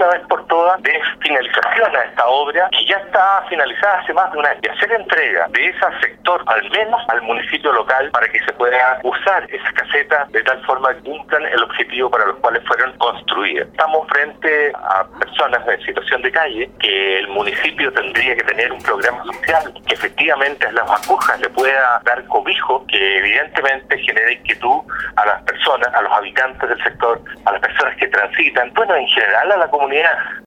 una vez por todas de finalización a esta obra que ya está finalizada hace más de un año, y hacer entrega de ese sector al menos al municipio local para que se pueda usar esas casetas de tal forma que cumplan el objetivo para los cuales fueron construidas. Estamos frente a personas en situación de calle que el municipio tendría que tener un programa social que efectivamente a las acojas le pueda dar cobijo, que evidentemente genera inquietud a las personas, a los habitantes del sector, a las personas que transitan, bueno, en general a la comunidad.